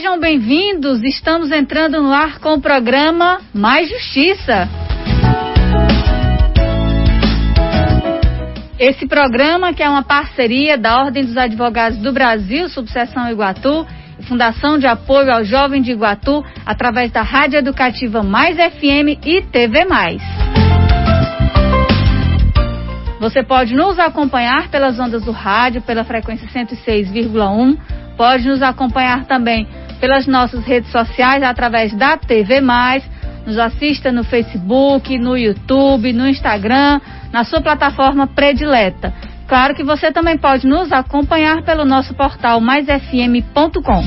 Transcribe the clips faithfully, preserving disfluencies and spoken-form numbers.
Sejam bem-vindos, estamos entrando no ar com o programa Mais Justiça. Esse programa, que é uma parceria da Ordem dos Advogados do Brasil, Subseção Iguatu, e Fundação de Apoio ao Jovem de Iguatu, através da Rádio Educativa Mais F M e T V Mais. Você pode nos acompanhar pelas ondas do rádio, pela frequência cento e seis vírgula um, pode nos acompanhar também pelas nossas redes sociais, através da T V Mais, nos assista no Facebook, no YouTube, no Instagram, na sua plataforma predileta. Claro que você também pode nos acompanhar pelo nosso portal mais f m ponto com.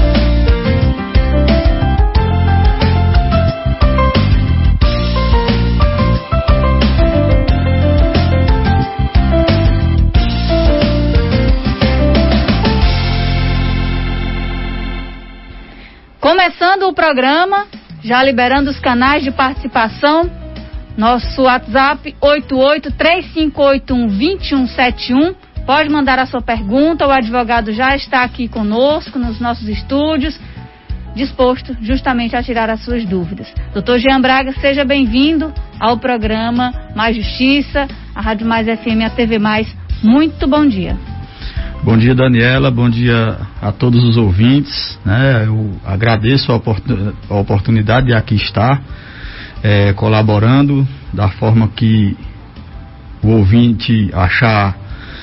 Começando o programa, já liberando os canais de participação, nosso WhatsApp oito oito três cinco oito um dois um sete um, pode mandar a sua pergunta, o advogado já está aqui conosco nos nossos estúdios, disposto justamente a tirar as suas dúvidas. doutor Jean Braga, seja bem-vindo ao programa Mais Justiça, a Rádio Mais F M e a T V Mais. Muito bom dia. Bom dia, Daniela, bom dia a todos os ouvintes, né? Eu agradeço a, oportun- a oportunidade de aqui estar é, colaborando da forma que o ouvinte achar,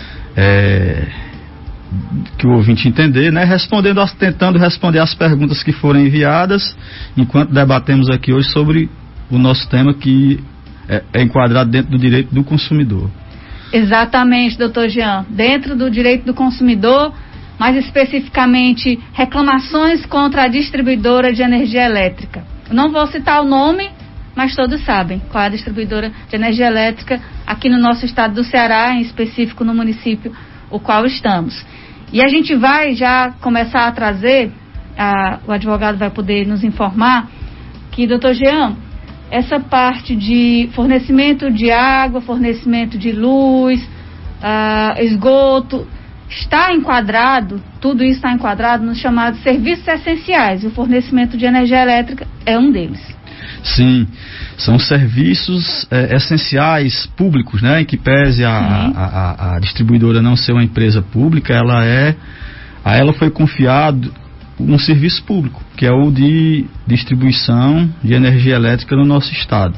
é, que o ouvinte entender, né? Respondendo, as, tentando responder as perguntas que foram enviadas, enquanto debatemos aqui hoje sobre o nosso tema, que é, é enquadrado dentro do direito do consumidor. Exatamente, doutor Jean. Dentro do direito do consumidor, mais especificamente, reclamações contra a distribuidora de energia elétrica. Eu não vou citar o nome, mas todos sabem qual é a distribuidora de energia elétrica aqui no nosso estado do Ceará, em específico no município o qual estamos. E a gente vai já começar a trazer, a, o advogado vai poder nos informar, que, doutor Jean, essa parte de fornecimento de água, fornecimento de luz, uh, esgoto, está enquadrado, tudo isso está enquadrado nos chamados serviços essenciais, e o fornecimento de energia elétrica é um deles. Sim, são serviços é, essenciais públicos, né, em que pese a, a, a, a distribuidora não ser uma empresa pública, ela é, a ela foi confiado um serviço público, que é o de distribuição de energia elétrica no nosso estado.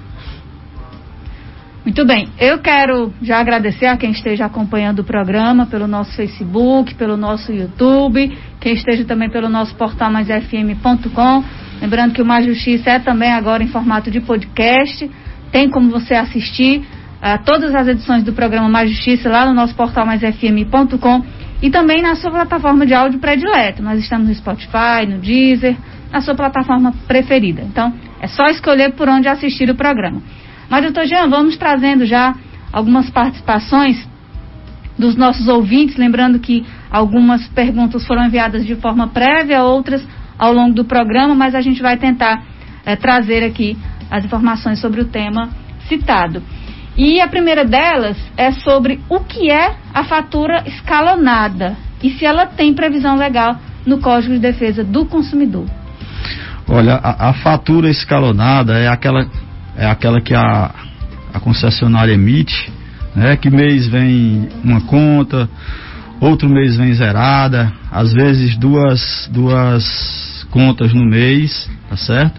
Muito bem, eu quero já agradecer a quem esteja acompanhando o programa pelo nosso Facebook, pelo nosso YouTube, quem esteja também pelo nosso portal mais f m ponto com. Lembrando que o Mais Justiça é também agora em formato de podcast, tem como você assistir uh, todas as edições do programa Mais Justiça lá no nosso portal mais f m ponto com. E também na sua plataforma de áudio predileta. Nós estamos no Spotify, no Deezer, na sua plataforma preferida. Então, é só escolher por onde assistir o programa. Mas, doutor Jean, vamos trazendo já algumas participações dos nossos ouvintes, lembrando que algumas perguntas foram enviadas de forma prévia, outras ao longo do programa, mas a gente vai tentar é, trazer aqui as informações sobre o tema citado. E a primeira delas é sobre o que é a fatura escalonada e se ela tem previsão legal no Código de Defesa do Consumidor. Olha, a, a fatura escalonada é aquela, é aquela que a, a concessionária emite, né, que mês vem uma conta, outro mês vem zerada, às vezes duas, duas contas no mês, tá certo?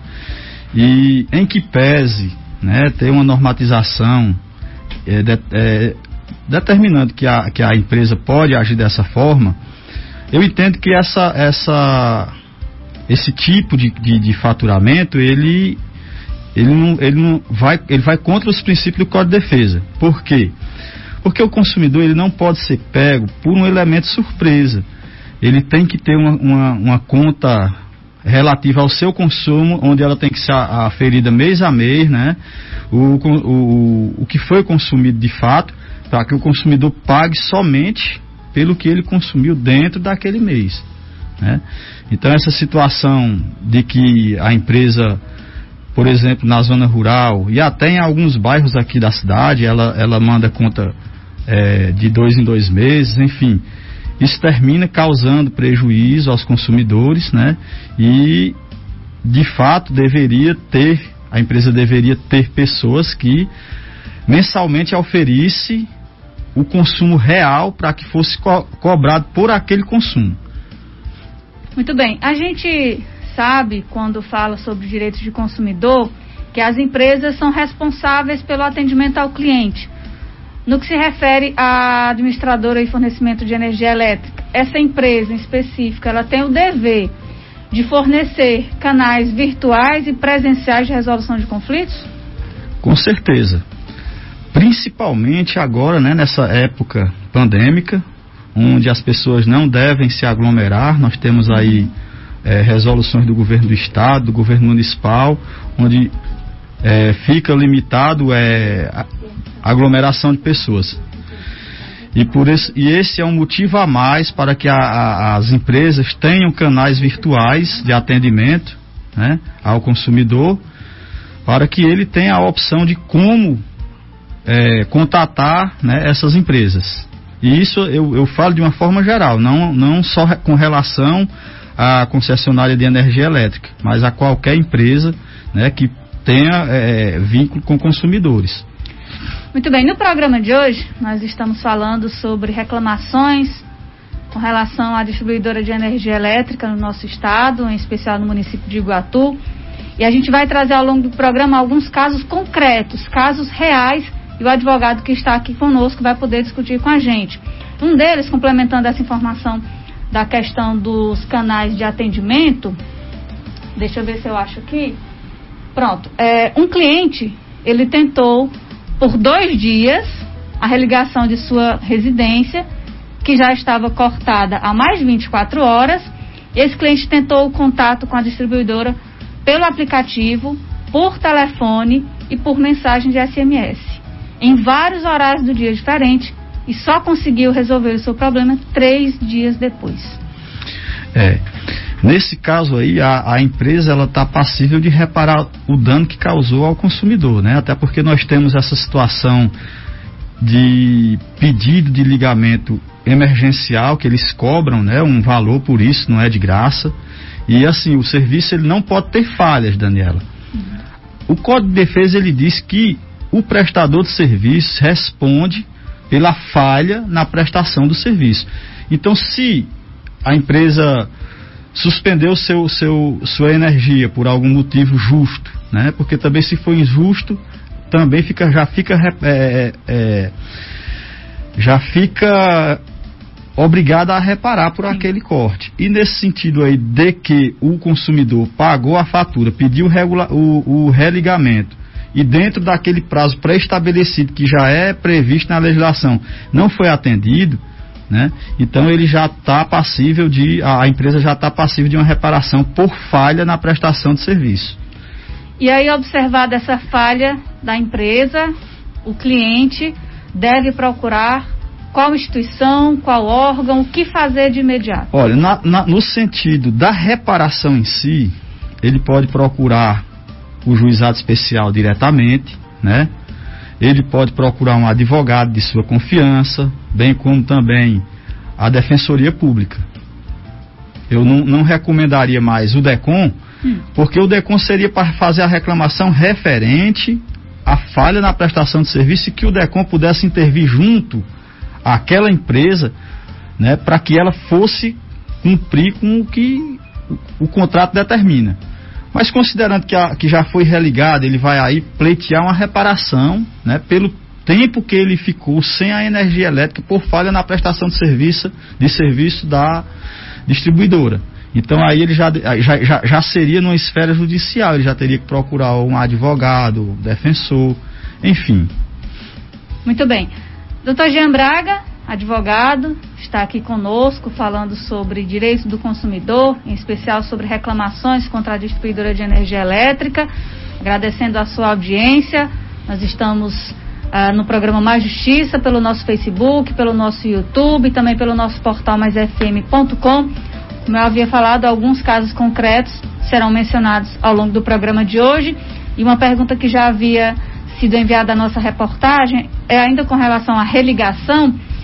E em que pese, né, ter uma normatização É, de, é, determinando que a, que a empresa pode agir dessa forma, eu entendo que essa, essa, esse tipo de, de, de faturamento, ele, ele, não, ele, não vai, ele vai contra os princípios do Código de Defesa. Por quê? Porque o consumidor ele não pode ser pego por um elemento surpresa. Ele tem que ter uma, uma, uma conta relativa ao seu consumo, onde ela tem que ser aferida mês a mês, né? O, o, o que foi consumido de fato, para que o consumidor pague somente pelo que ele consumiu dentro daquele mês, né? Então essa situação de que a empresa, por exemplo, na zona rural e até em alguns bairros aqui da cidade, ela, ela manda conta é, de dois em dois meses, enfim, isso termina causando prejuízo aos consumidores, né? E de fato deveria ter, a empresa deveria ter pessoas que mensalmente oferisse o consumo real para que fosse co- cobrado por aquele consumo. Muito bem. A gente sabe, quando fala sobre direitos de consumidor, que as empresas são responsáveis pelo atendimento ao cliente. No que se refere à administradora e fornecimento de energia elétrica, essa empresa em específico, ela tem o dever de fornecer canais virtuais e presenciais de resolução de conflitos? Com certeza. Principalmente agora, né, nessa época pandêmica, onde as pessoas não devem se aglomerar. Nós temos aí é, resoluções do governo do estado, do governo municipal, onde é, fica limitado é, a aglomeração de pessoas. E, por esse, e esse é um motivo a mais para que a, a, as empresas tenham canais virtuais de atendimento, né, ao consumidor, para que ele tenha a opção de como é, contatar, né, essas empresas. E isso eu, eu falo de uma forma geral, não, não só com relação à concessionária de energia elétrica, mas a qualquer empresa, né, que tenha é, vínculo com consumidores. Muito bem, no programa de hoje nós estamos falando sobre reclamações com relação à distribuidora de energia elétrica no nosso estado, em especial no município de Iguatu, e a gente vai trazer ao longo do programa alguns casos concretos, casos reais, e o advogado que está aqui conosco vai poder discutir com a gente. Um deles, complementando essa informação da questão dos canais de atendimento, deixa eu ver se eu acho aqui, pronto, é, um cliente, ele tentou por dois dias a religação de sua residência, que já estava cortada há mais de vinte e quatro horas, e esse cliente tentou o contato com a distribuidora pelo aplicativo, por telefone e por mensagem de S M S. Em vários horários do dia diferentes, e só conseguiu resolver o seu problema três dias depois. É, nesse caso aí, a, a empresa ela está passível de reparar o dano que causou ao consumidor, né? Até porque nós temos essa situação de pedido de ligamento emergencial, que eles cobram, né, um valor por isso, não é de graça. E assim, o serviço ele não pode ter falhas, Daniela. Uhum. O Código de Defesa ele diz que o prestador de serviço responde pela falha na prestação do serviço. Então, se a empresa suspendeu seu, seu, sua energia por algum motivo justo, né? Porque também se for injusto, também fica, já fica é, é, já fica obrigada a reparar por Sim. aquele corte. E nesse sentido aí de que o consumidor pagou a fatura, pediu regula, o, o religamento, e dentro daquele prazo pré-estabelecido que já é previsto na legislação não foi atendido, né? Então ele já está passível de, a empresa já está passível de uma reparação por falha na prestação de serviço. E aí, observada essa falha da empresa, o cliente deve procurar qual instituição, qual órgão, o que fazer de imediato? Olha, na, na, no sentido da reparação em si, ele pode procurar o juizado especial diretamente, né? Ele pode procurar um advogado de sua confiança, bem como também a Defensoria Pública. Eu não, não recomendaria mais o DECOM, hum. porque o DECOM seria para fazer a reclamação referente à falha na prestação de serviço e que o DECOM pudesse intervir junto àquela empresa, né, para que ela fosse cumprir com o que o, o contrato determina. Mas considerando que, a, que já foi religado, ele vai aí pleitear uma reparação, né, pelo tempo que ele ficou sem a energia elétrica por falha na prestação de serviço, de serviço da distribuidora. Então aí ele já, já, já, já seria numa esfera judicial, ele já teria que procurar um advogado, um defensor, enfim. Muito bem. doutor Jean Braga, advogado, está aqui conosco falando sobre direitos do consumidor, em especial sobre reclamações contra a distribuidora de energia elétrica. Agradecendo a sua audiência, nós estamos ah, no programa Mais Justiça, pelo nosso Facebook, pelo nosso YouTube, também pelo nosso portal mais f m ponto com. Como eu havia falado, alguns casos concretos serão mencionados ao longo do programa de hoje. E uma pergunta que já havia sido enviada à nossa reportagem é ainda com relação à religação.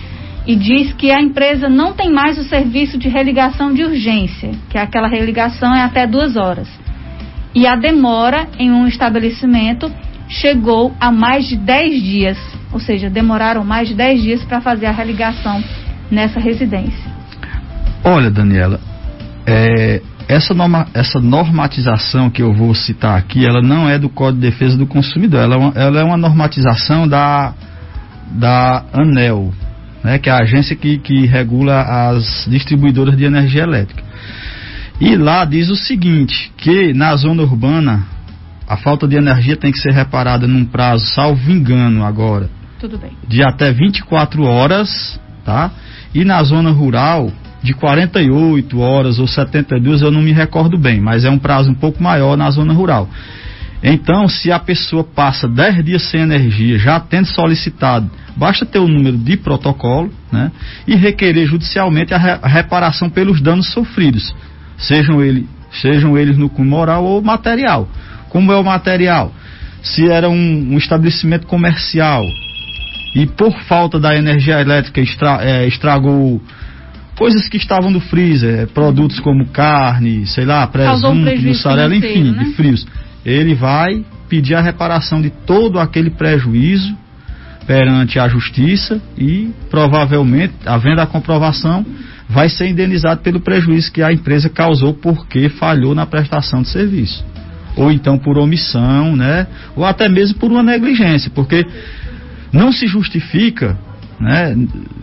e diz que a empresa não tem mais o serviço de religação de urgência, que aquela religação é até duas horas. E a demora em um estabelecimento chegou a mais de dez dias, ou seja, demoraram mais de dez dias para fazer a religação nessa residência. Olha, Daniela, é, essa, norma, essa normatização que eu vou citar aqui, ela não é do Código de Defesa do Consumidor, ela é uma, ela é uma normatização da, da ANEEL, né, que é a agência que, que regula as distribuidoras de energia elétrica. E lá diz o seguinte, que na zona urbana a falta de energia tem que ser reparada num prazo, salvo engano agora, Tudo bem. de até vinte e quatro horas, tá? E na zona rural, de quarenta e oito horas ou setenta e duas, eu não me recordo bem, mas é um prazo um pouco maior na zona rural. Então, se a pessoa passa dez dias sem energia, já tendo solicitado, basta ter o número de protocolo, né? E requerer judicialmente a, re, a reparação pelos danos sofridos, sejam, ele, sejam eles no cunho moral ou material. Como é o material? Se era um, um estabelecimento comercial e por falta da energia elétrica estra, é, estragou coisas que estavam no freezer, produtos como carne, sei lá, presunto, mussarela, enfim, né? De frios. Ele vai pedir a reparação de todo aquele prejuízo perante a justiça e provavelmente, havendo a comprovação, vai ser indenizado pelo prejuízo que a empresa causou porque falhou na prestação de serviço. Ou então por omissão, né? Ou até mesmo por uma negligência, porque não se justifica, né,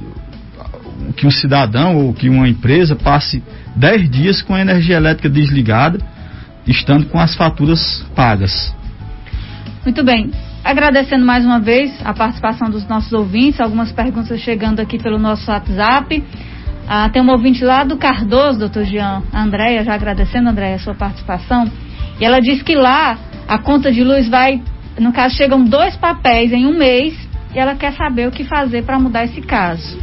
que um cidadão ou que uma empresa passe dez dias com a energia elétrica desligada, estando com as faturas pagas. Muito bem. Agradecendo mais uma vez a participação dos nossos ouvintes, algumas perguntas chegando aqui pelo nosso WhatsApp. Ah, tem um ouvinte lá do Cardoso, doutor Jean, a Andréia, já agradecendo, Andréia, a sua participação. E ela diz que lá a conta de luz vai, no caso, chegam dois papéis em um mês e ela quer saber o que fazer para mudar esse caso.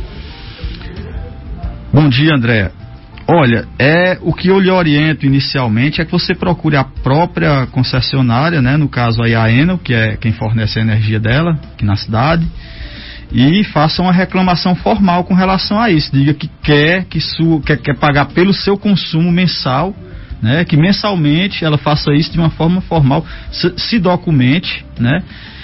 Bom dia, Andréia. Olha, é, o que eu lhe oriento inicialmente é que você procure a própria concessionária, né, no caso aí a Enel, que é quem fornece a energia dela aqui na cidade, e faça uma reclamação formal com relação a isso. Diga que quer, que su, quer, quer pagar pelo seu consumo mensal, né, que mensalmente ela faça isso de uma forma formal, se, se documente, né,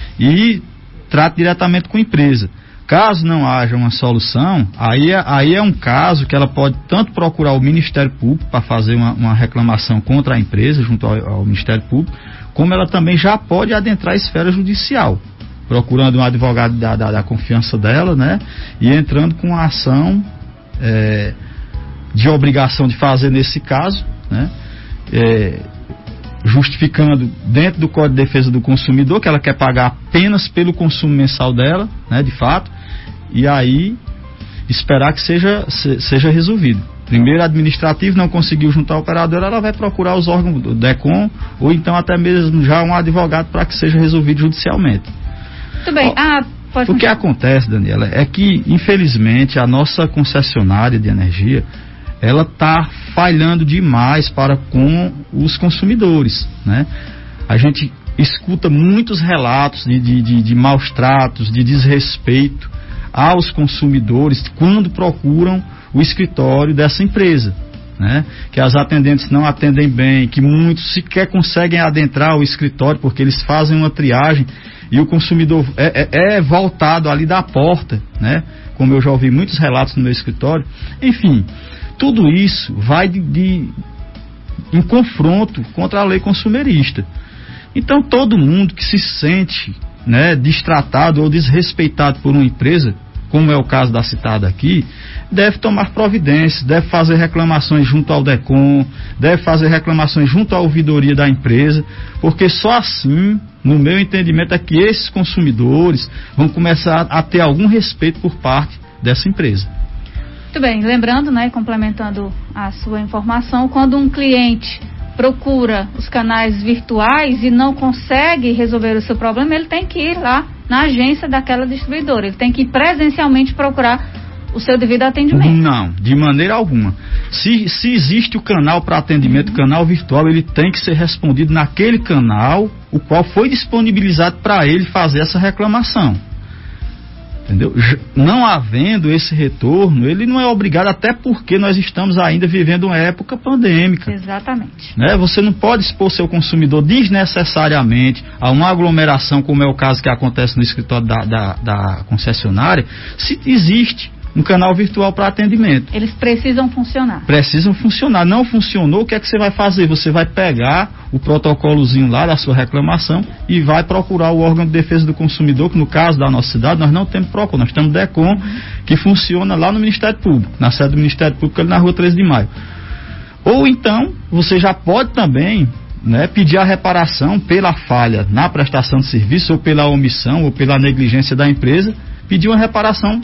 e trate diretamente com a empresa. Caso não haja uma solução, aí é, aí é um caso que ela pode tanto procurar o Ministério Público para fazer uma, uma reclamação contra a empresa junto ao, ao Ministério Público, como ela também já pode adentrar a esfera judicial, procurando um advogado da, da, da confiança dela, né, e entrando com uma ação é, de obrigação de fazer nesse caso, né, é, justificando dentro do Código de Defesa do Consumidor que ela quer pagar apenas pelo consumo mensal dela, né, de fato, e aí esperar que seja, se, seja resolvido. Primeiro, administrativo, não conseguiu juntar a operadora, ela vai procurar os órgãos do DECOM ou então até mesmo já um advogado para que seja resolvido judicialmente. Muito bem. Ó, ah, pode o que acontece, Daniela, é que infelizmente a nossa concessionária de energia ela está falhando demais para com os consumidores, né? A gente escuta muitos relatos de, de, de, de maus tratos, de desrespeito aos consumidores quando procuram o escritório dessa empresa, né? Que as atendentes não atendem bem, que muitos sequer conseguem adentrar o escritório porque eles fazem uma triagem e o consumidor é, é, é voltado ali da porta, né? Como eu já ouvi muitos relatos no meu escritório. Enfim, tudo isso vai de, de, em confronto contra a lei consumerista. Então todo mundo que se sente, né, destratado ou desrespeitado por uma empresa, como é o caso da citada aqui, deve tomar providências, deve fazer reclamações junto ao DECOM, deve fazer reclamações junto à ouvidoria da empresa, porque só assim, no meu entendimento, é que esses consumidores vão começar a ter algum respeito por parte dessa empresa. Muito bem, lembrando, né, complementando a sua informação, quando um cliente procura os canais virtuais e não consegue resolver o seu problema, ele tem que ir lá na agência daquela distribuidora, ele tem que ir presencialmente procurar o seu devido atendimento. Não, de maneira alguma. Se, se existe o canal para atendimento, uhum. canal virtual, ele tem que ser respondido naquele canal, o qual foi disponibilizado para ele fazer essa reclamação. Entendeu? Não havendo esse retorno, ele não é obrigado, até porque nós estamos ainda vivendo uma época pandêmica. Exatamente. Né? Você não pode expor seu consumidor desnecessariamente a uma aglomeração, como é o caso que acontece no escritório da, da, da concessionária, se existe um canal virtual para atendimento. Eles precisam funcionar. Precisam funcionar. Não funcionou, o que é que você vai fazer? Você vai pegar o protocolozinho lá da sua reclamação e vai procurar o órgão de defesa do consumidor, que no caso da nossa cidade nós não temos PROCON, nós temos DECOM, uhum. que funciona lá no Ministério Público, na sede do Ministério Público, ali na rua treze de maio. Ou então, você já pode também, né, pedir a reparação pela falha na prestação de serviço, ou pela omissão, ou pela negligência da empresa, pedir uma reparação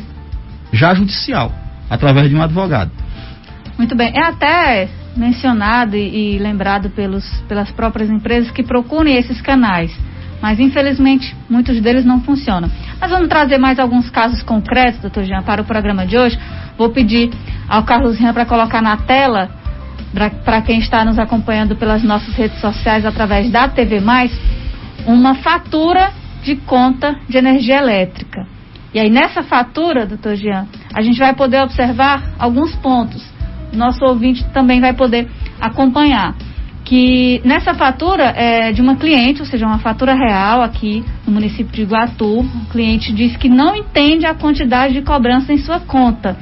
já judicial, através de um advogado. Muito bem. É até mencionado e, e lembrado pelos, pelas próprias empresas que procurem esses canais, mas infelizmente muitos deles não funcionam. Mas vamos trazer mais alguns casos concretos, doutor Jean, para o programa de hoje. Vou pedir ao Carlos Rian para colocar na tela, para quem está nos acompanhando pelas nossas redes sociais através da T V Mais, uma fatura de conta de energia elétrica. E aí nessa fatura, doutor Jean, a gente vai poder observar alguns pontos. O nosso ouvinte também vai poder acompanhar. Que nessa fatura é de uma cliente, ou seja, uma fatura real aqui no município de Iguatu. O cliente diz que não entende a quantidade de cobrança em sua conta.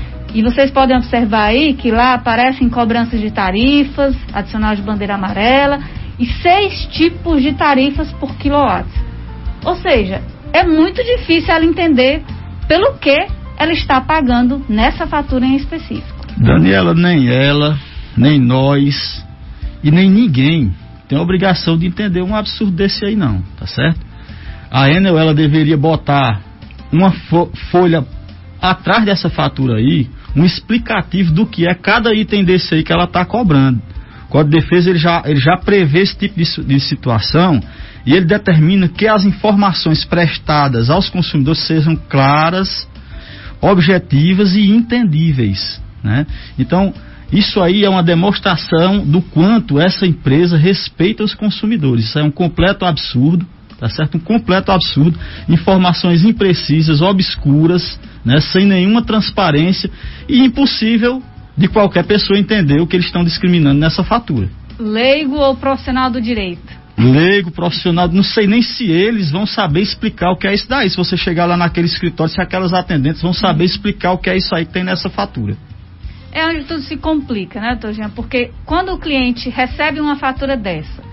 E vocês podem observar aí que lá aparecem cobranças de tarifas, adicional de bandeira amarela e seis tipos de tarifas por quilowatts. Ou seja, é muito difícil ela entender pelo que ela está pagando nessa fatura em específico. Daniela, nem ela, nem nós e nem ninguém tem a obrigação de entender um absurdo desse aí não, tá certo? A Enel, ela deveria botar uma fo- folha atrás dessa fatura aí, um explicativo do que é cada item desse aí que ela está cobrando. O Código de Defesa, ele já, ele já prevê esse tipo de, de situação. E ele determina que as informações prestadas aos consumidores sejam claras, objetivas e entendíveis, né? Então, isso aí é uma demonstração do quanto essa empresa respeita os consumidores. Isso é um completo absurdo, tá certo? Um completo absurdo. Informações imprecisas, obscuras, né? Sem nenhuma transparência e impossível de qualquer pessoa entender o que eles estão discriminando nessa fatura. Leigo ou profissional do direito? Leigo, profissional, não sei nem se eles vão saber explicar o que é isso daí. Se você chegar lá naquele escritório, se aquelas atendentes vão saber explicar o que é isso aí que tem nessa fatura. É onde tudo se complica, né, doutor Jean? Porque quando o cliente recebe uma fatura dessa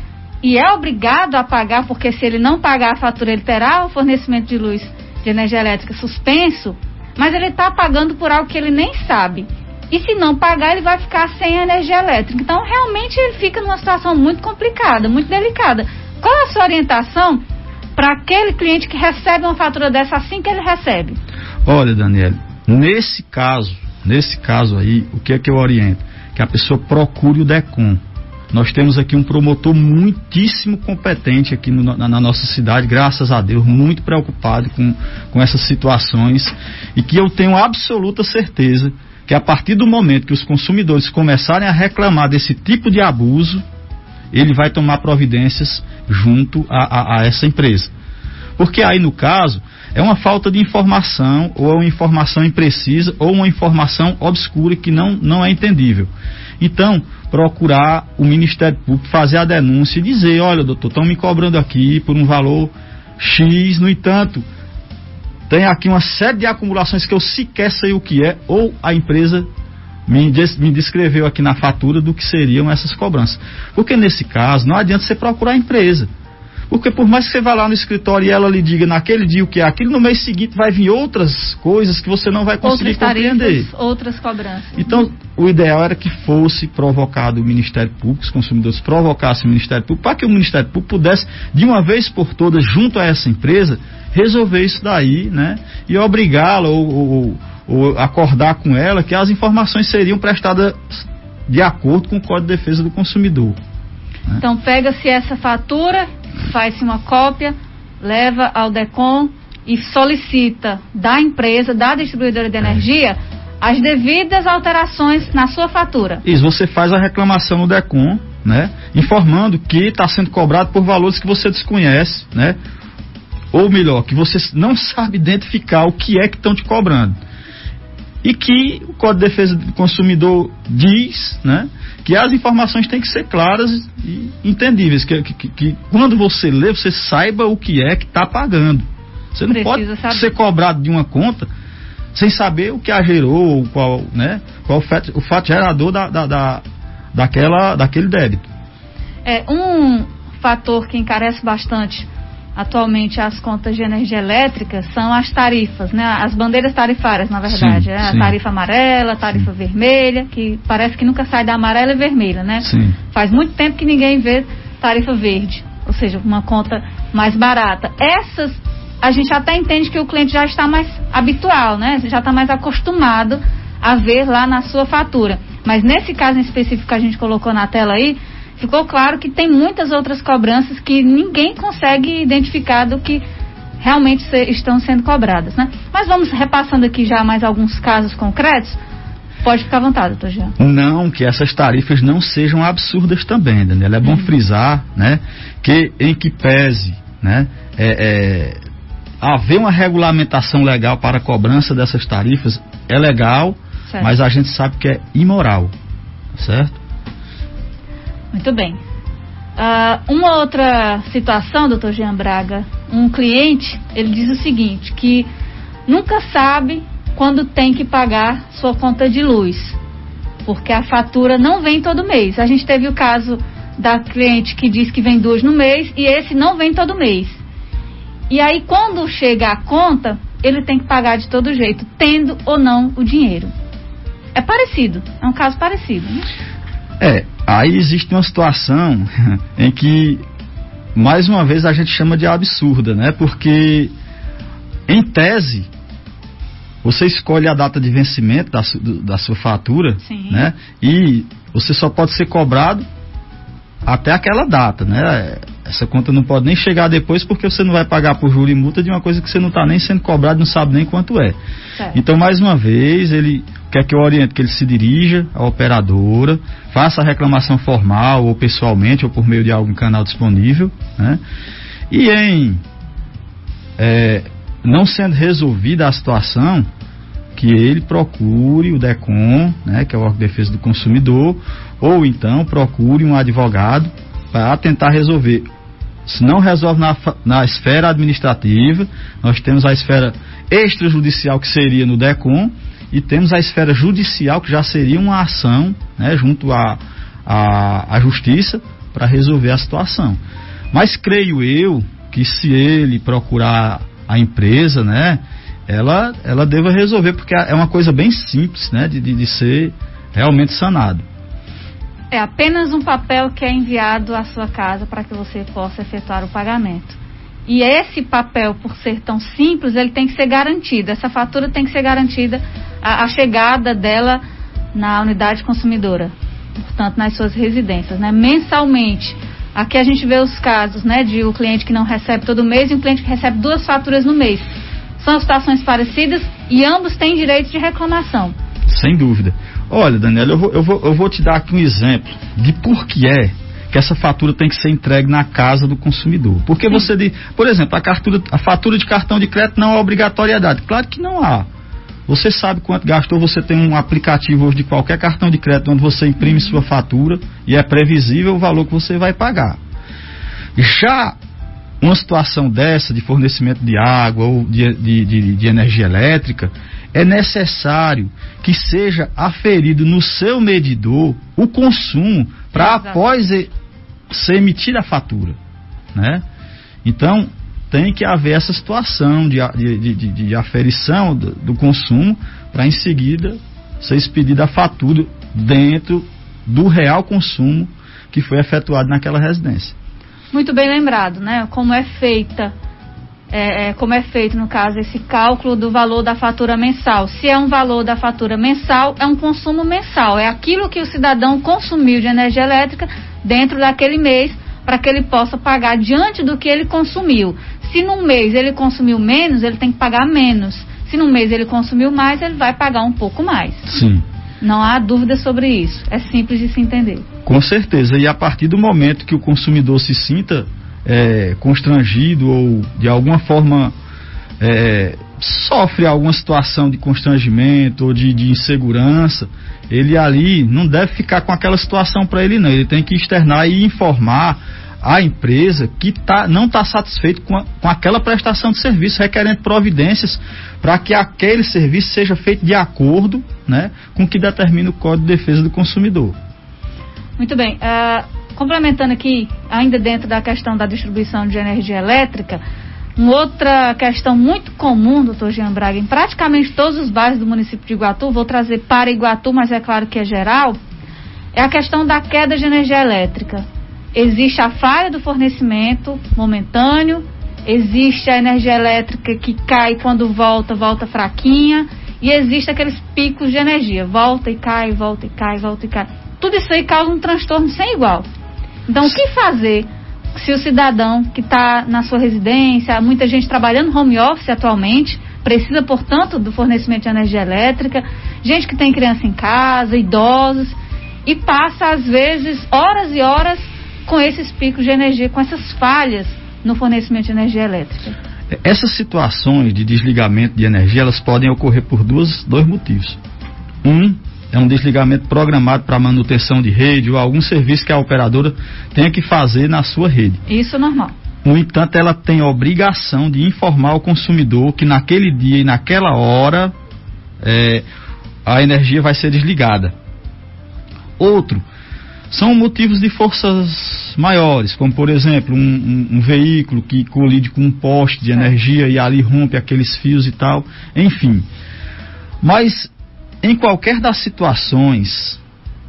e é obrigado a pagar, porque se ele não pagar a fatura, ele terá o fornecimento de luz, de energia elétrica suspenso, mas ele está pagando por algo que ele nem sabe. E se não pagar, ele vai ficar sem energia elétrica. Então, realmente, ele fica numa situação muito complicada, muito delicada. Qual é a sua orientação para aquele cliente que recebe uma fatura dessa assim que ele recebe? Olha, Daniela, nesse caso, nesse caso aí, o que é que eu oriento? Que a pessoa procure o DECOM. Nós temos aqui um promotor muitíssimo competente aqui no, na, na nossa cidade, graças a Deus, muito preocupado com, com essas situações, e que eu tenho absoluta certeza que a partir do momento que os consumidores começarem a reclamar desse tipo de abuso, ele vai tomar providências junto a, a, a essa empresa. Porque aí, no caso, é uma falta de informação, ou é uma informação imprecisa, ou uma informação obscura que não, não é entendível. Então, procurar o Ministério Público, fazer a denúncia e dizer, olha, doutor, estão me cobrando aqui por um valor X, no entanto, tem aqui uma série de acumulações que eu sequer sei o que é, ou a empresa me, des, me descreveu aqui na fatura do que seriam essas cobranças. Porque nesse caso, não adianta você procurar a empresa. Porque por mais que você vá lá no escritório e ela lhe diga naquele dia o que é aquilo, no mês seguinte vai vir outras coisas que você não vai conseguir outras tarifas, compreender. Outras cobranças. Então, o ideal era que fosse provocado o Ministério Público, os consumidores provocassem o Ministério Público, para que o Ministério Público pudesse, de uma vez por todas, junto a essa empresa, resolver isso daí, né? E obrigá-la ou, ou, ou acordar com ela que as informações seriam prestadas de acordo com o Código de Defesa do Consumidor. Né? Então, pega-se essa fatura, faz-se uma cópia, leva ao DECOM e solicita da empresa, da distribuidora de energia, as devidas alterações na sua fatura. Isso, você faz a reclamação no DECOM, né? Informando que está sendo cobrado por valores que você desconhece, né? ou melhor, que você não sabe identificar o que é que estão te cobrando. E que o Código de Defesa do Consumidor diz, né, que as informações têm que ser claras e entendíveis, que, que, que quando você lê, você saiba o que é que está pagando. Você não Precisa pode saber. ser cobrado de uma conta sem saber o que a gerou, qual, né, qual o fato, o fato gerador da, da, da, daquela, daquele débito. É, um fator que encarece bastante atualmente as contas de energia elétrica são as tarifas, né? As bandeiras tarifárias, na verdade. Sim, né? A tarifa amarela, a tarifa sim. vermelha, que parece que nunca sai da amarela e vermelha, né? Sim. Faz muito tempo que ninguém vê tarifa verde, ou seja, uma conta mais barata. Essas, a gente até entende que o cliente já está mais habitual, né? Já está mais acostumado a ver lá na sua fatura. Mas nesse caso em específico que a gente colocou na tela aí, ficou claro que tem muitas outras cobranças que ninguém consegue identificar do que realmente se, estão sendo cobradas, né? Mas vamos repassando aqui já mais alguns casos concretos. Pode ficar à vontade, doutor Jean. Não, que essas tarifas não sejam absurdas também, Daniela. É bom uhum. frisar, né, que em que pese, né, é, é, haver uma regulamentação legal para a cobrança dessas tarifas é legal, certo. Mas a gente sabe que é imoral, certo? Muito bem. Uh, uma outra situação, doutor Jean Braga, um cliente, ele diz o seguinte, que nunca sabe quando tem que pagar sua conta de luz, porque a fatura não vem todo mês. A gente teve o caso da cliente que diz que vem duas no mês e esse não vem todo mês. E aí quando chega a conta, ele tem que pagar de todo jeito, tendo ou não o dinheiro. É parecido, é um caso parecido, né? É, aí existe uma situação em que, mais uma vez, a gente chama de absurda, né? Porque, em tese, você escolhe a data de vencimento da, su, da sua fatura, sim. né? E você só pode ser cobrado até aquela data, né? Essa conta não pode nem chegar depois porque você não vai pagar por juro e multa de uma coisa que você não está nem sendo cobrado, não sabe nem quanto é. Certo. Então, mais uma vez, ele quer que eu oriente que ele se dirija à operadora, faça a reclamação formal ou pessoalmente ou por meio de algum canal disponível, né? E em é, não sendo resolvida a situação, que ele procure o DECOM, né, que é o órgão de defesa do consumidor, ou então procure um advogado para tentar resolver. Se não resolve na, na esfera administrativa, nós temos a esfera extrajudicial, que seria no DECOM, e temos a esfera judicial, que já seria uma ação, né, junto à a, a, a justiça, para resolver a situação. Mas creio eu que se ele procurar a empresa, né, ela, ela deva resolver, porque é uma coisa bem simples, né, de, de, de ser realmente sanado. É apenas um papel que é enviado à sua casa para que você possa efetuar o pagamento. E esse papel, por ser tão simples, ele tem que ser garantido. Essa fatura tem que ser garantida, a, a chegada dela na unidade consumidora, portanto, nas suas residências, né? Mensalmente. Aqui a gente vê os casos, né, de o cliente que não recebe todo mês e um cliente que recebe duas faturas no mês. São situações parecidas e ambos têm direito de reclamação. Sem dúvida. Olha, Daniela, eu vou, eu, vou, eu vou te dar aqui um exemplo de por que é que essa fatura tem que ser entregue na casa do consumidor. Porque Sim. você diz, por exemplo, a, cartura, a fatura de cartão de crédito não é obrigatoriedade. Claro que não há. Você sabe quanto gastou, você tem um aplicativo hoje de qualquer cartão de crédito onde você imprime uhum. sua fatura e é previsível o valor que você vai pagar. Já uma situação dessa, de fornecimento de água ou de, de, de, de energia elétrica, é necessário que seja aferido no seu medidor o consumo para após ser emitida a fatura, né? Então, tem que haver essa situação de, de, de, de aferição do, do consumo para em seguida ser expedida a fatura dentro do real consumo que foi efetuado naquela residência. Muito bem lembrado, né? Como é feita É, é, como é feito, no caso, esse cálculo do valor da fatura mensal. Se é um valor da fatura mensal, é um consumo mensal. É aquilo que o cidadão consumiu de energia elétrica dentro daquele mês, para que ele possa pagar diante do que ele consumiu. Se num mês ele consumiu menos, ele tem que pagar menos. Se num mês ele consumiu mais, ele vai pagar um pouco mais. Sim. Não há dúvida sobre isso. É simples de se entender. Com certeza. E a partir do momento que o consumidor se sinta é, constrangido ou de alguma forma é, sofre alguma situação de constrangimento ou de, de insegurança, ele ali não deve ficar com aquela situação para ele não, ele tem que externar e informar a empresa que tá, não está satisfeito com, a, com aquela prestação de serviço, requerendo providências para que aquele serviço seja feito de acordo, né, com o que determina o Código de Defesa do Consumidor. Muito bem, uh, complementando aqui, ainda dentro da questão da distribuição de energia elétrica, uma outra questão muito comum, doutor Jean Braga, em praticamente todos os bairros do município de Iguatu, vou trazer para Iguatu, mas é claro que é geral, é a questão da queda de energia elétrica. Existe a falha do fornecimento momentâneo, existe a energia elétrica que cai quando volta, volta fraquinha, e existe aqueles picos de energia, volta e cai, volta e cai, volta e cai. Tudo isso aí causa um transtorno sem igual. Então, o que fazer se o cidadão que está na sua residência, muita gente trabalhando home office atualmente, precisa, portanto, do fornecimento de energia elétrica, gente que tem criança em casa, idosos, e passa, às vezes, horas e horas com esses picos de energia, com essas falhas no fornecimento de energia elétrica? Essas situações de desligamento de energia, elas podem ocorrer por duas, dois motivos. Um, é um desligamento programado para manutenção de rede ou algum serviço que a operadora tenha que fazer na sua rede. Isso é normal. No entanto, ela tem a obrigação de informar o consumidor que naquele dia e naquela hora é, a energia vai ser desligada. Outro, são motivos de forças maiores, como por exemplo um, um, um veículo que colide com um poste de energia e ali rompe aqueles fios e tal, enfim. Mas em qualquer das situações,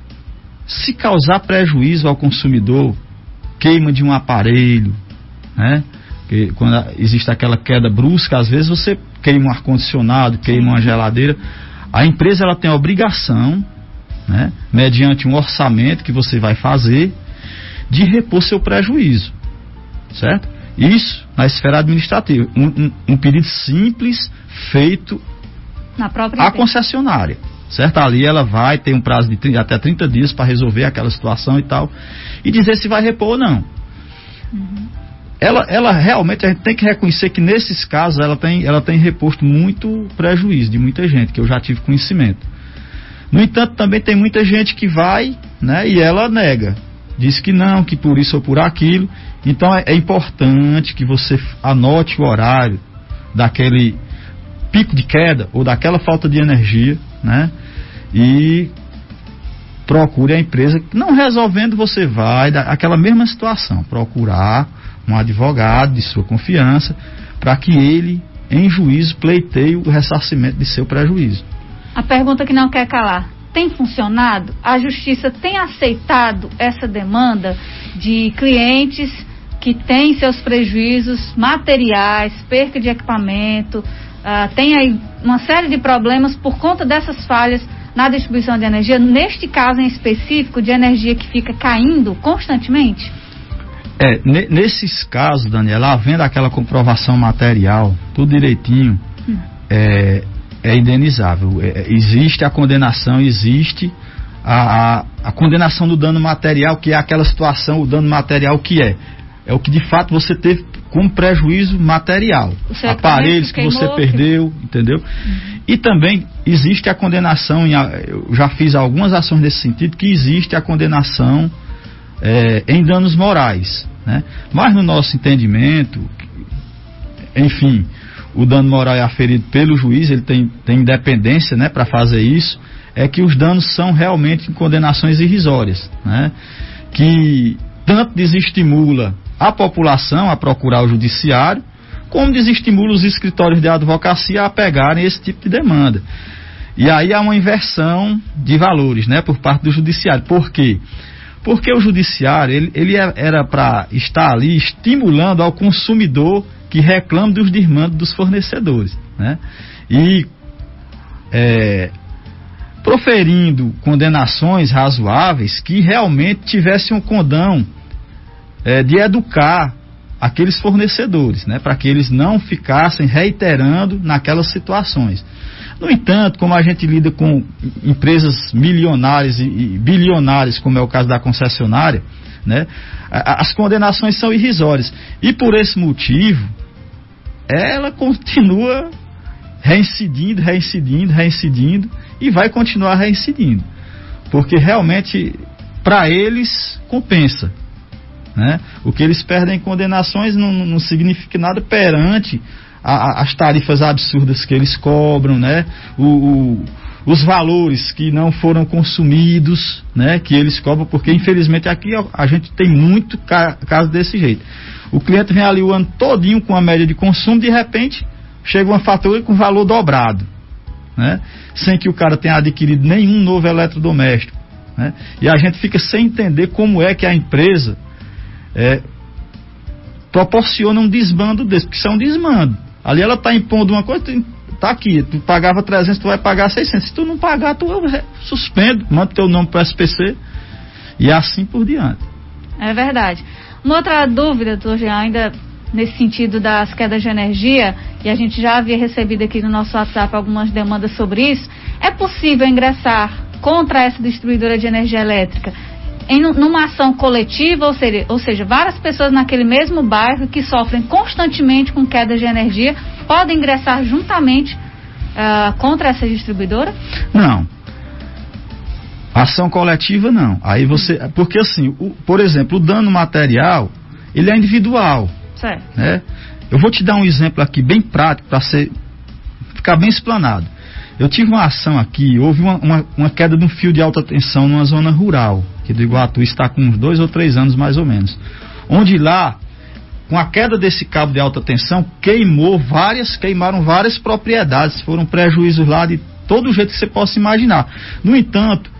se causar prejuízo ao consumidor, queima de um aparelho, né? Porque quando existe aquela queda brusca, às vezes você queima um ar-condicionado, queima uma geladeira, a empresa ela tem a obrigação, né, mediante um orçamento que você vai fazer, de repor seu prejuízo, certo? Isso na esfera administrativa, um, um, um pedido simples feito na própria à concessionária, certo? Ali ela vai ter um prazo de trinta, até trinta dias para resolver aquela situação e tal, e dizer se vai repor ou não. Uhum. Ela, ela realmente, a gente tem que reconhecer que nesses casos ela tem, ela tem reposto muito prejuízo de muita gente, que eu já tive conhecimento. No entanto, também tem muita gente que vai, né, e ela nega. Diz que não, que por isso ou por aquilo. Então é, é importante que você anote o horário daquele pico de queda ou daquela falta de energia, né? E procure a empresa. Não resolvendo, você vai, aquela mesma situação, procurar um advogado de sua confiança para que ele, em juízo, pleiteie o ressarcimento de seu prejuízo. A pergunta que não quer calar: tem funcionado? A Justiça tem aceitado essa demanda de clientes que têm seus prejuízos materiais, perca de equipamento, uh, tem aí uma série de problemas por conta dessas falhas na distribuição de energia, neste caso em específico, de energia que fica caindo constantemente? É, nesses casos, Daniela, havendo aquela comprovação material, tudo direitinho, hum. é... é indenizável. É, existe a condenação, existe a, a, a condenação do dano material, que é aquela situação, o dano material que é, é o que de fato você teve como prejuízo material, aparelhos que você perdeu, entendeu? Uhum. E também existe a condenação, em, eu já fiz algumas ações nesse sentido, que existe a condenação é, em danos morais, né? Mas no nosso entendimento, enfim, o dano moral é aferido pelo juiz, ele tem, tem independência, né, para fazer isso, é que os danos são realmente condenações irrisórias, né, que tanto desestimula a população a procurar o judiciário, como desestimula os escritórios de advocacia a pegarem esse tipo de demanda. E aí há uma inversão de valores, né, por parte do judiciário. Por quê? Porque o judiciário, ele, ele era para estar ali estimulando ao consumidor que reclama dos desmandos dos fornecedores, né? E é, proferindo condenações razoáveis que realmente tivessem um condão é, de educar aqueles fornecedores, né? Para que eles não ficassem reiterando naquelas situações. No entanto, como a gente lida com empresas milionárias e, e bilionárias, como é o caso da concessionária, né? As condenações são irrisórias. E por esse motivo, ela continua reincidindo, reincidindo, reincidindo e vai continuar reincidindo. Porque realmente, para eles, compensa, né? O que eles perdem em condenações não, não significa nada perante a, a, as tarifas absurdas que eles cobram, né? O, o, os valores que não foram consumidos, né? Que eles cobram, porque infelizmente aqui a, a gente tem muito ca, caso desse jeito. O cliente vem ali o ano todinho com a média de consumo, de repente chega uma fatura com valor dobrado, né? Sem que o cara tenha adquirido nenhum novo eletrodoméstico, né? E a gente fica sem entender como é que a empresa é, proporciona um desbando desse, porque isso é um desmando. Ali ela está impondo uma coisa, tá aqui, tu pagava trezentos, tu vai pagar seiscentos. Se tu não pagar, tu suspendo, manda teu nome para o S P C e assim por diante. É verdade. Uma outra dúvida, doutor Jean, ainda nesse sentido das quedas de energia, e a gente já havia recebido aqui no nosso WhatsApp algumas demandas sobre isso, é possível ingressar contra essa distribuidora de energia elétrica em numa ação coletiva, ou seja, ou seja, várias pessoas naquele mesmo bairro que sofrem constantemente com quedas de energia podem ingressar juntamente uh, contra essa distribuidora? Não. Ação coletiva não. Aí você, porque assim, o, por exemplo, o dano material, ele é individual. Certo. Né? Eu vou te dar um exemplo aqui bem prático para ser ficar bem explanado. Eu tive uma ação aqui, houve uma, uma, uma queda de um fio de alta tensão numa zona rural, que do Iguatu está com uns dois ou três anos mais ou menos. Onde lá, com a queda desse cabo de alta tensão, queimou várias, queimaram várias propriedades, foram prejuízos lá de todo jeito que você possa imaginar. No entanto,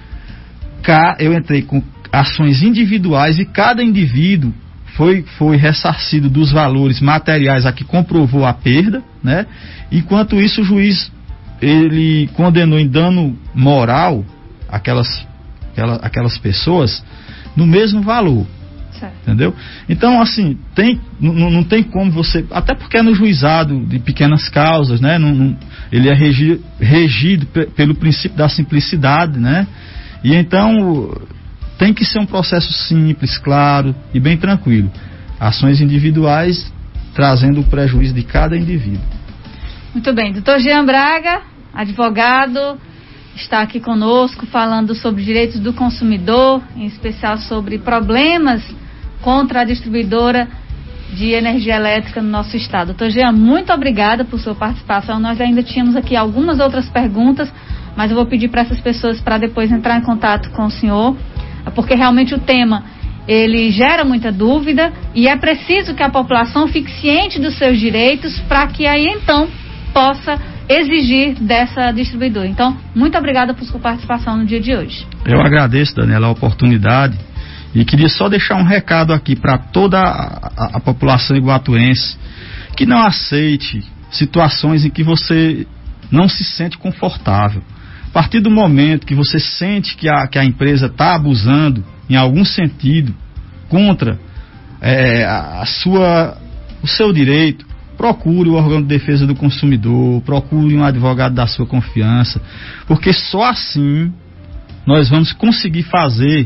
cá eu entrei com ações individuais e cada indivíduo foi, foi ressarcido dos valores materiais a que comprovou a perda, né? Enquanto isso o juiz ele condenou em dano moral aquelas, aquelas, aquelas pessoas no mesmo valor. Certo. Entendeu? Então, assim, tem, não, não tem como você, até porque é no juizado de pequenas causas, né? Não, não, ele é regi, regido p- pelo princípio da simplicidade, né? E então tem que ser um processo simples, claro e bem tranquilo. Ações individuais trazendo o prejuízo de cada indivíduo. Muito bem, doutor Jean Braga, advogado, está aqui conosco falando sobre direitos do consumidor, em especial sobre problemas contra a distribuidora de energia elétrica no nosso estado. Doutor Jean, muito obrigada por sua participação. Nós ainda tínhamos aqui algumas outras perguntas, mas eu vou pedir para essas pessoas para depois entrar em contato com o senhor, porque realmente o tema ele gera muita dúvida e é preciso que a população fique ciente dos seus direitos para que aí então possa exigir dessa distribuidora. Então, muito obrigada por sua participação no dia de hoje. Eu agradeço, Daniela, a oportunidade e queria só deixar um recado aqui para toda a, a, a população iguatuense que não aceite situações em que você não se sente confortável. A partir do momento que você sente que a, que a empresa está abusando em algum sentido contra é, a, a sua, o seu direito, procure o órgão de defesa do consumidor, procure um advogado da sua confiança, porque só assim nós vamos conseguir fazer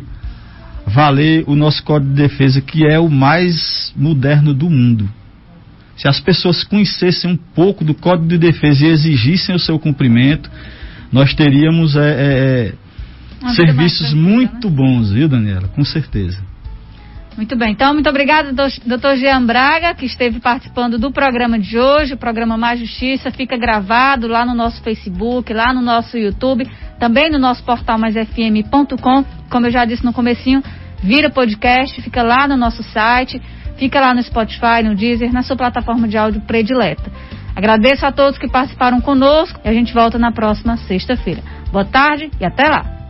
valer o nosso Código de Defesa, que é o mais moderno do mundo. Se as pessoas conhecessem um pouco do Código de Defesa e exigissem o seu cumprimento, nós teríamos é, é, serviços muito bons, viu, Daniela? Com certeza. Muito bem, então muito obrigada, doutor Jean Braga, que esteve participando do programa de hoje, o programa Mais Justiça, fica gravado lá no nosso Facebook, lá no nosso YouTube, também no nosso portal mais f m ponto com, como eu já disse no comecinho, vira podcast, fica lá no nosso site, fica lá no Spotify, no Deezer, na sua plataforma de áudio predileta. Agradeço a todos que participaram conosco e a gente volta na próxima sexta-feira. Boa tarde e até lá!